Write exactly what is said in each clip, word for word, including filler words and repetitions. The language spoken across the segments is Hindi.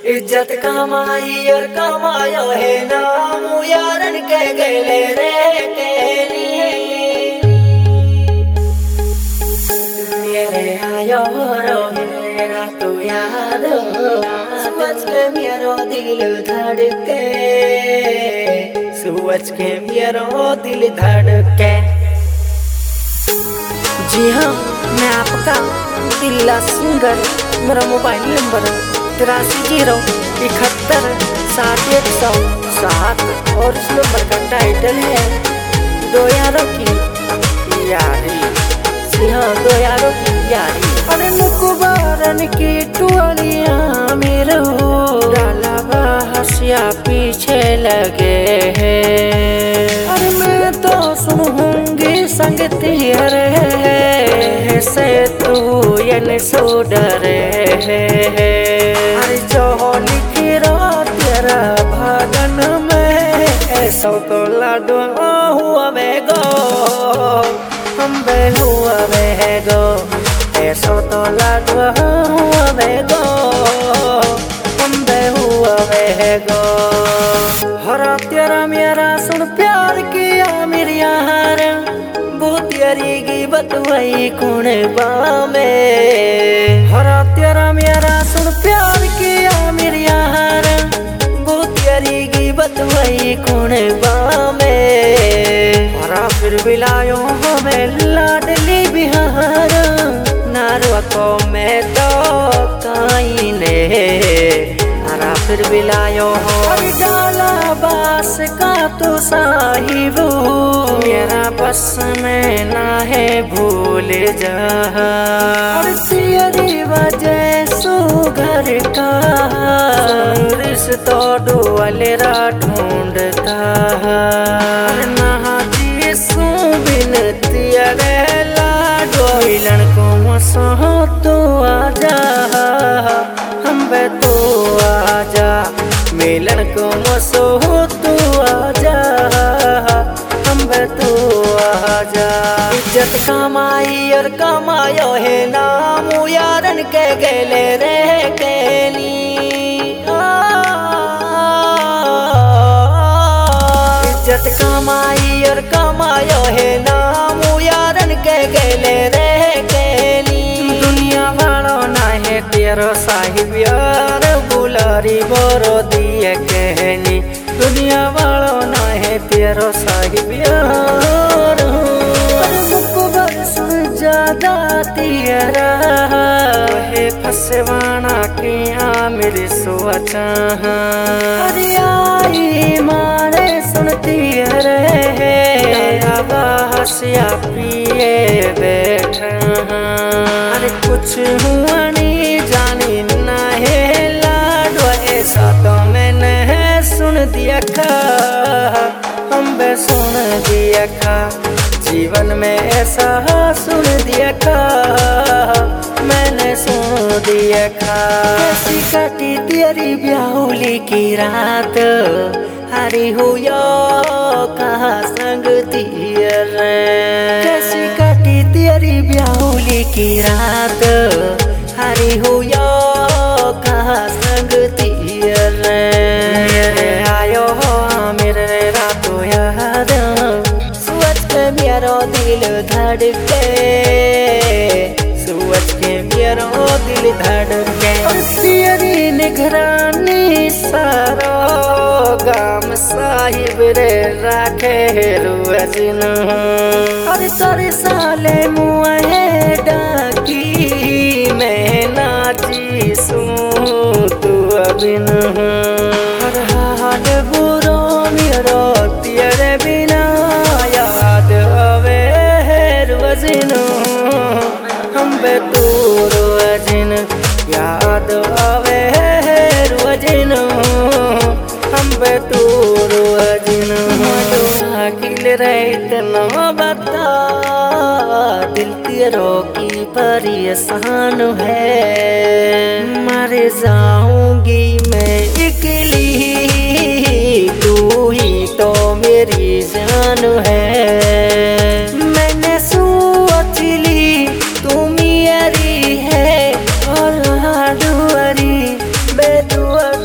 इज्जत कमाई और कमायो है नाम यारन के गले रे तेरी मेरे आयो रो मेरा तू याद सोच के मेरो दिल धड़के सोच के मेरो दिल धड़के। जी हाँ, मैं आपका दिल्ला सिंगर। मेरा मोबाइल नंबर तिरासी जीरो इकहत्तर सात एक सौ सात और इस नंबर का टाइटल है दो यारों की यारी। जी हाँ, दो यारों की यारी। अरे मुकुबारन की टुअलियाँ मेरो डाला बहसिया पीछे लगे हैं। अरे मैं तो सुनूंगी संग तेरे से तू यन सो डरे है। अरे जो लिखी रो तेरा भागन में ऐसा तो लाडो हुआ बेगो हम बेहुआ बेगो ऐसा तो लाडो हुआ बेगो हम बेहुआ बेगो। हरा तेरा मेरा सुन प्यार किया मेरी यार तेरी की बतवाई कौन बामे। हरा तेरा मेरा सुन प्यार किया मेरी यार वो तेरी की बतवाई कौन बामे। हरा फिर बिलायो हमें लाडली बिहार नारवा को मैं तो काई ने। हरा फिर बिलायो हो डाला बास का तो साहिब मेरा बस में ना है भूल जा। और तेरी वजह सो घर का रिश्तो डोलरा ढूंढता ना जी सू बिन तेरे लाडो लड़को मसो तो आजा हम बे तो आजा मिलन को मसो तू आजा हम बे तो आजा। इज्जत कमाई और कमायो है नाम यारन के गले रे केली। इज्जत कमाई और कमायो है नाम यारन के गले रे केली। दुनिया वालों ना है तेरो साहिब यार बुलारी बोरो दिए कहनी। दुनिया वालों ना है तेरो साहिब यार मुकबर सुन ज्यादा तेरा है फसवाना की आमिर सोचा। अरे आई मारे सुनती रहे बहसिया पिए बैठा। अरे कुछ हुआ नहीं जानी ना है लाडो ऐसा तो मैंने सुन दिया खा हम बे सुन दिया खा जीवन में ऐसा सुन दिया खा मैंने सुन दिया खा। कैसी कटी तेरी ब्याहुली की रात हरी हुआ कहाँ संग तीर। कैसी कटी तेरी ब्याहुली की रात हरी हुआ कहाँ संग तीर। मेरे आयो हो मेरे रातों याद सोच के मेरो दिल धड़के सोच के मेरो दिल धड़के। और तेरी निगरानी सारो गाम साहिब रे राखे रुअजिन। और तोरे साले मुँहे डाकी मैं नाची सूं तू अबिन। हर हाल बुरो मेरो तेरे बिना याद आवे रुअजिन हम बे तू रुअजिन याद आवे रुअजिन हम बे तू रुअजिन। अकिल रहित न बता दिल तेरो की परेशान है। मर जाऊंगी मैं अकेली तू ही तो मेरी जान है। मैंने सोच ली तू मेरी है और दुआरी बेदुआ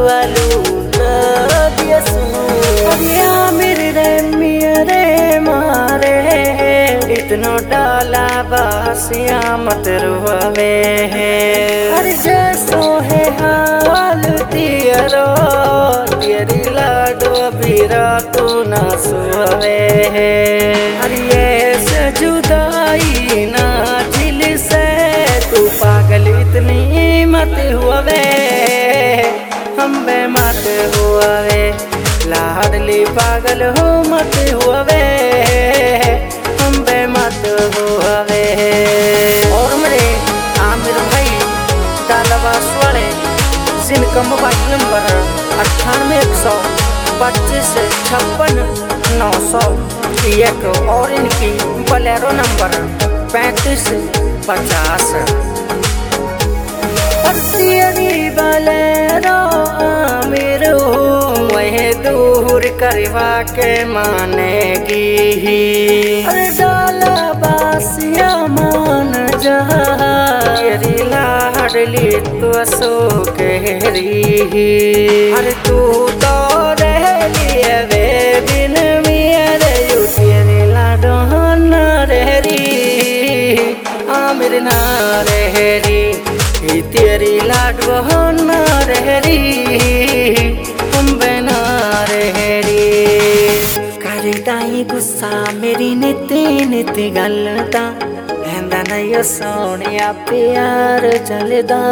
दुआलू न दियसू अरिया मेरे रे मेरे मारे इतनो डाला बासिया मत रुआवे अरे जैसो है हाल तियरो तेरी लाडो बीरा तू ना सुवे अरे ऐसे जुदाई ना दिल से तू पागल इतनी मत हुआवे हम बे मत हुआवे लाडली पागल हो मत हुआवे हम बे मत हुआवे। और मेरे आमिर भाई डालावास वाले जिनका मोबाइल नंबर अट्ठानवे एक सौ पच्चीस छप्पन नौ सौ एक और इनकी बलेरो नंबर पैंतीस पचास तेरी बलेरो आमिर वह दूर करवा के मानेगी अरे डाला बासिया मान जा तेरी लाडली तो सो कहरी अरे तू तो रह लिए वे बिन मेरे यू तेरी लाडो न रहरी आमिर ना रहरी तेरी लाडो न रहरी हम बिना रहरी करदाई गुस्सा मेरी नित्य नित्य गलता ऐंदा नहीं सोनिया प्यार चलदा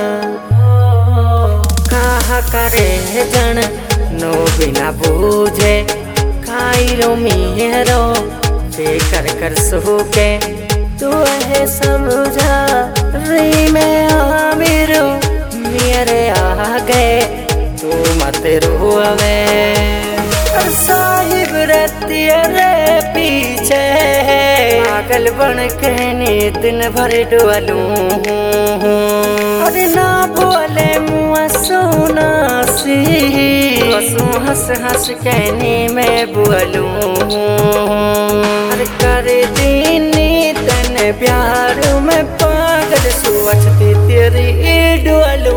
कहा करे जन नो बिना बूझे खाई रो मेरो बेकर कर सो के तू है समझा री में आमिर मेरे आगे तू मत रोवे साहिब रहती रे पीछे पागल बन के नी दिन भर डुअलू अरे ना बोले मुआ सोना सी हंसू हंस हंस कहनी में बुअलू अरे कर दीनी तन प्यार में पागल सुवचती तेरी डुअलू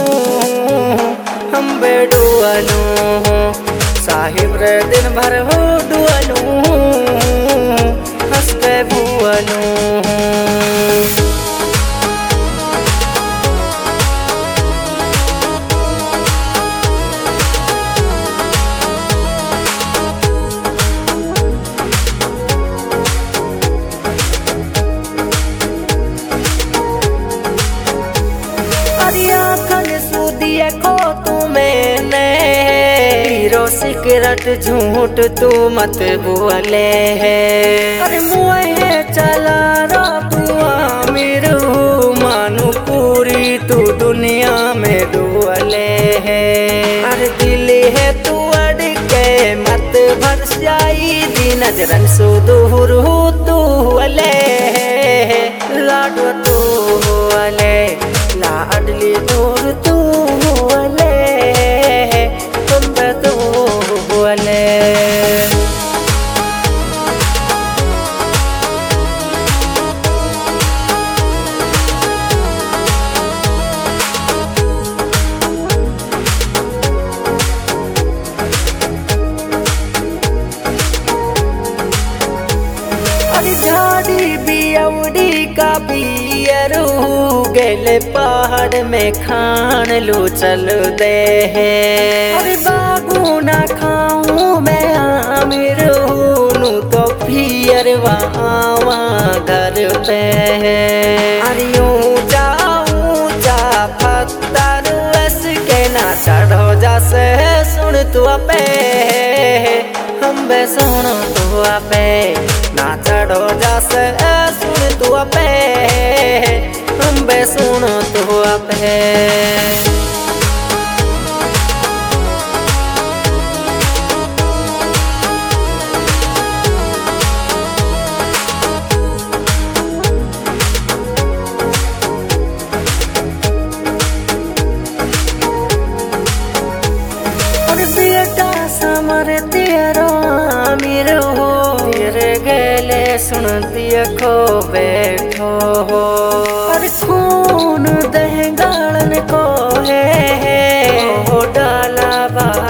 हम बे डुअलू साहिब रे दिन भर हो डुअलू हंस के बुअलू। को तुम्हें सिगरेट झूठ तू मत बोले है अरे मुए चला रो तू आमिर मानू पूरी तू दुनिया में डुअले है अरे दिल है तू अड़ के मत भर जाई दी नजरन सो दूर हो तू अले लाडो तू अले लाडली दूर तू अले तुम तू अले झाड़ी बियौड़ी का बियरू गेले पहाड़ में खान लो चल दे है अरे बाबू ना खाऊं मैं आमिर नू तो फिर आवा घर पे है अरे ऊंचा ऊंचा पत्थर बस के ना चढ़ो जा से सुन तू पे हम बे सुनो तू पे ना चढ़ो जा से सुन तू पे हम बे सुनो तू पे समर तेरो आमिर हो तेरे गले सुन दिया खो बैठो हो और खून दह गालन को है हो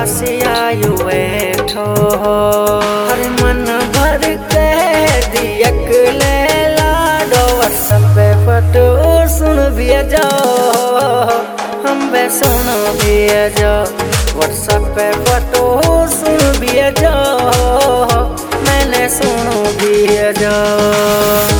पास आयु बैठो हर मन भर कह दियक ले लाडो व्हाट्सएप पे फोटो सुन भी जाओ हम बे सुन भी जाओ व्हाट्सएप पे फोटो सुन भी जाओ मैंने सुन भी जाओ।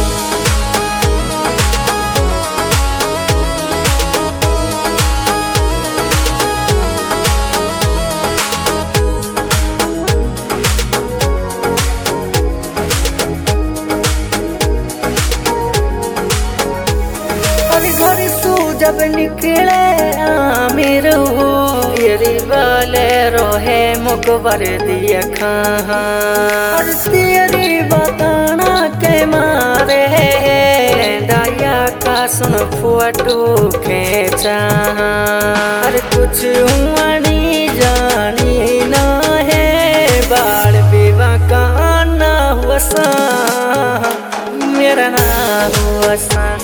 घर तू जब निकले आमिर हो तेरी वाले रोहे मुकबर दिया खां तेरी बताना के मारे दाया का सुन फोटो खेचा अरे कुछ हुआ नहीं जानी ना है बाल विवाह का ना हुआ सा मेरा ना हुआ सा।